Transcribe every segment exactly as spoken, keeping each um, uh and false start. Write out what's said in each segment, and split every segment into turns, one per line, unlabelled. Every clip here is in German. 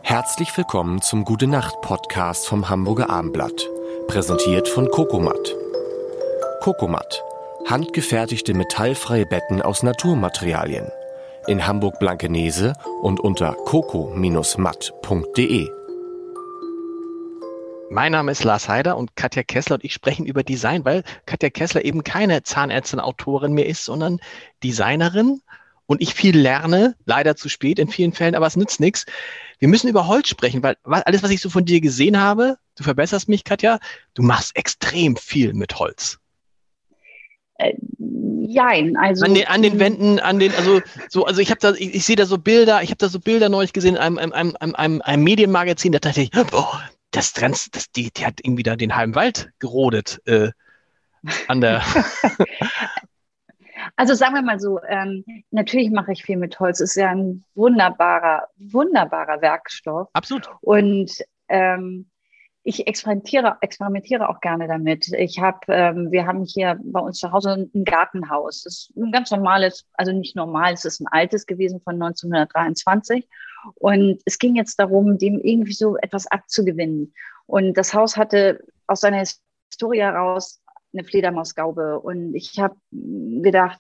Herzlich willkommen zum Gute-Nacht-Podcast vom Hamburger Abendblatt. Präsentiert von Cocomat. Cocomat. Handgefertigte metallfreie Betten aus Naturmaterialien. In Hamburg-Blankenese und unter coco Bindestrich matt punkt de.
Mein Name ist Lars Heider und Katja Kessler und ich sprechen über Design, weil Katja Kessler eben keine Zahnärztin-Autorin mehr ist, sondern Designerin. Und ich viel lerne, leider zu spät in vielen Fällen, aber es nützt nichts. Wir müssen über Holz sprechen, weil alles, was ich so von dir gesehen habe, du verbesserst mich, Katja, du machst extrem viel mit Holz.
Äh, jein, also
an den, an den Wänden, an den, also so, also ich habe da, ich, ich sehe da so Bilder, ich habe da so Bilder neulich gesehen in einem, einem, einem, einem, einem Medienmagazin, da dachte ich, boah, das Trans, das, die, die hat irgendwie da den halben Wald gerodet äh, an der.
Also sagen wir mal so, ähm, natürlich mache ich viel mit Holz. Es ist ja ein wunderbarer, wunderbarer Werkstoff.
Absolut.
Und ähm, ich experimentiere, experimentiere auch gerne damit. Ich habe, ähm, wir haben hier bei uns zu Hause ein Gartenhaus. Das ist ein ganz normales, also nicht normal, es ist ein altes gewesen von neunzehnhundertdreiundzwanzig. Und es ging jetzt darum, dem irgendwie so etwas abzugewinnen. Und das Haus hatte aus seiner Historie heraus eine Fledermausgaube. Und ich habe gedacht,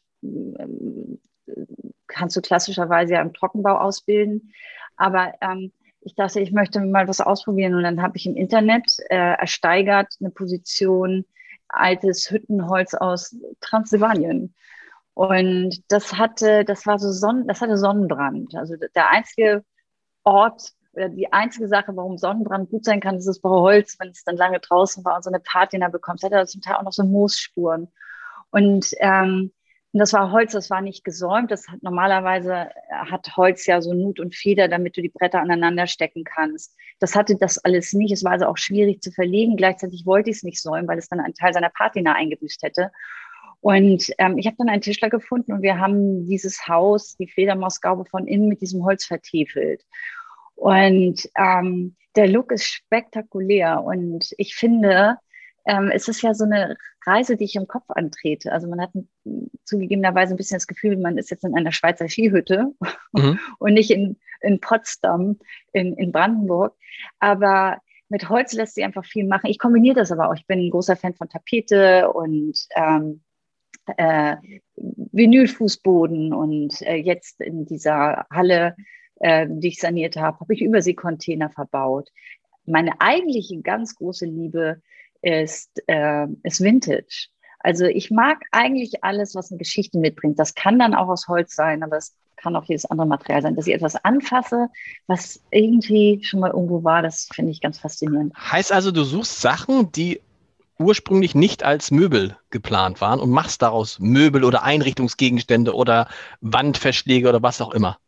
kannst du klassischerweise ja im Trockenbau ausbilden. Aber ähm, ich dachte, ich möchte mal was ausprobieren. Und dann habe ich im Internet äh, ersteigert eine Position altes Hüttenholz aus Transsilvanien. Und das hatte, das war so Sonnen, das hatte Sonnenbrand. Also der einzige Ort oder die einzige Sache, warum Sonnenbrand gut sein kann, ist das braune Holz, wenn es dann lange draußen war und so eine Patina bekommt. Es hatte zum Teil auch noch so Moosspuren. Und ähm, das war Holz, das war nicht gesäumt. Das hat, normalerweise hat Holz ja so Nut und Feder, damit du die Bretter aneinander stecken kannst. Das hatte das alles nicht. Es war also auch schwierig zu verlegen. Gleichzeitig wollte ich es nicht säumen, weil es dann einen Teil seiner Patina eingebüßt hätte. Und ähm, ich habe dann einen Tischler gefunden und wir haben dieses Haus, die Fledermausgaube von innen mit diesem Holz vertiefelt. Und ähm, der Look ist spektakulär. Und ich finde, ähm, es ist ja so eine Reise, die ich im Kopf antrete. Also man hat zugegebenerweise ein bisschen das Gefühl, man ist jetzt in einer Schweizer Skihütte mhm. und nicht in, in Potsdam, in, in Brandenburg. Aber mit Holz lässt sich einfach viel machen. Ich kombiniere das aber auch. Ich bin ein großer Fan von Tapete und ähm, äh, Vinylfußboden. Und äh, jetzt in dieser Halle, äh, die ich saniert habe, habe ich Überseekontainer verbaut. Meine eigentliche ganz große Liebe ist, äh, ist Vintage. Also ich mag eigentlich alles, was eine Geschichte mitbringt. Das kann dann auch aus Holz sein, aber es kann auch jedes andere Material sein. Dass ich etwas anfasse, was irgendwie schon mal irgendwo war, das finde ich ganz faszinierend.
Heißt also, du suchst Sachen, die ursprünglich nicht als Möbel geplant waren und machst daraus Möbel oder Einrichtungsgegenstände oder Wandverschläge oder was auch immer?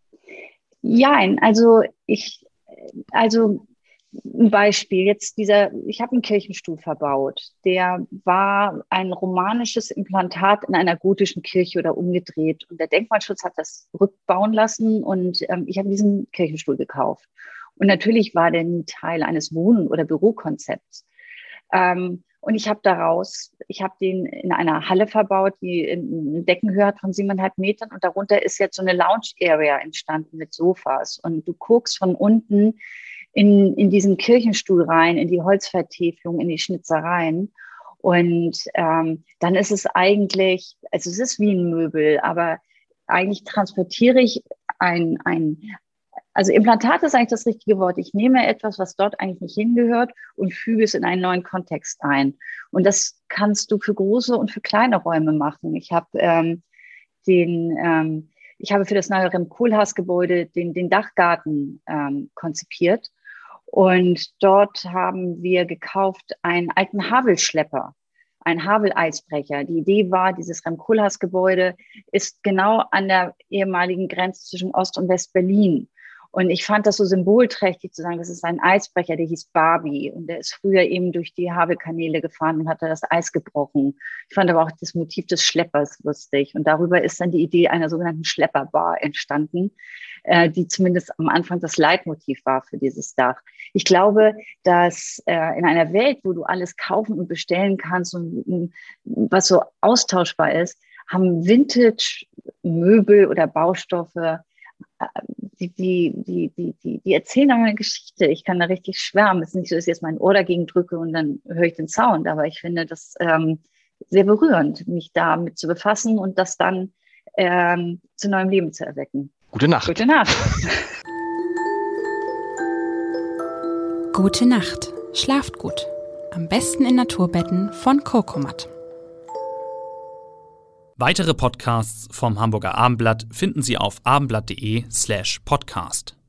Ja, also ich, also ein Beispiel, jetzt dieser, ich habe einen Kirchenstuhl verbaut, der war ein romanisches Implantat in einer gotischen Kirche oder umgedreht und der Denkmalschutz hat das rückbauen lassen und ähm, ich habe diesen Kirchenstuhl gekauft. Und natürlich war der nie Teil eines Wohn- oder Bürokonzepts. Ähm, und ich habe daraus, ich habe den in einer Halle verbaut, die eine Deckenhöhe hat von siebeneinhalb Metern und darunter ist jetzt so eine Lounge-Area entstanden mit Sofas und du guckst von unten in, in diesen Kirchenstuhl rein, in die Holzvertäfelung, in die Schnitzereien. Und ähm, dann ist es eigentlich, also es ist wie ein Möbel, aber eigentlich transportiere ich ein, ein, also Implantat ist eigentlich das richtige Wort. Ich nehme etwas, was dort eigentlich nicht hingehört und füge es in einen neuen Kontext ein. Und das kannst du für große und für kleine Räume machen. Ich habe ähm, den... Ähm, Ich habe für das neue Rem-Koolhaas-Gebäude den, den Dachgarten ähm, konzipiert. Und dort haben wir gekauft einen alten Havelschlepper, einen Haveleisbrecher. Die Idee war, dieses Rem-Koolhaas-Gebäude ist genau an der ehemaligen Grenze zwischen Ost- und West-Berlin. Und ich fand das so symbolträchtig zu sagen, das ist ein Eisbrecher, der hieß Barbie. Und der ist früher eben durch die Havelkanäle gefahren und hat da das Eis gebrochen. Ich fand aber auch das Motiv des Schleppers lustig. Und darüber ist dann die Idee einer sogenannten Schlepperbar entstanden, äh, die zumindest am Anfang das Leitmotiv war für dieses Dach. Ich glaube, dass äh, in einer Welt, wo du alles kaufen und bestellen kannst und, und was so austauschbar ist, haben Vintage-Möbel oder Baustoffe die, die, die, die, die, die erzählen auch eine Geschichte. Ich kann da richtig schwärmen. Es ist nicht so, dass ich jetzt mein Ohr dagegen drücke und dann höre ich den Sound, aber ich finde das ähm, sehr berührend, mich damit zu befassen und das dann ähm, zu neuem Leben zu erwecken.
Gute Nacht.
Gute Nacht.
Gute Nacht. Schlaft gut. Am besten in Naturbetten von Cocomat.
Weitere Podcasts vom Hamburger Abendblatt finden Sie auf abendblatt.de slash podcast.